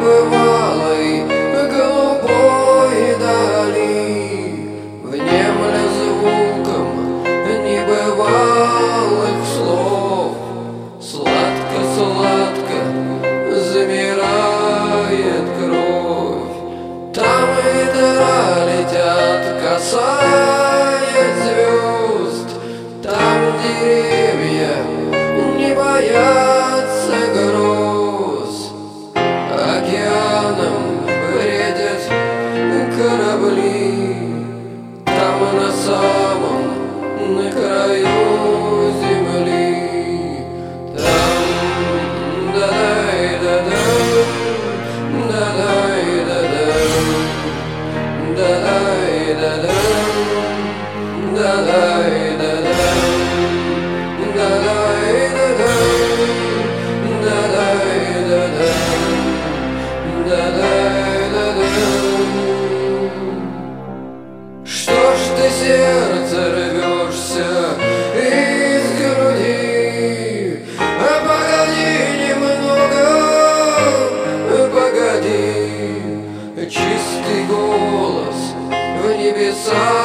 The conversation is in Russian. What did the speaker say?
небывалой голубой дали, внемля звуком небывалых слов. Сладко-сладко замирает кровь, там ветра летят, касаясь звезд, там деревья не боятся гроз. Океаном бредят корабли, там на самом, на краю земли. Там да-дай-да-дам, да-дай-да-дам, да-дай-да-дам, да-дай-да-дам, что ж ты, сердце, рвешься из груди? Погоди немного, погоди. Чистый голос в небесах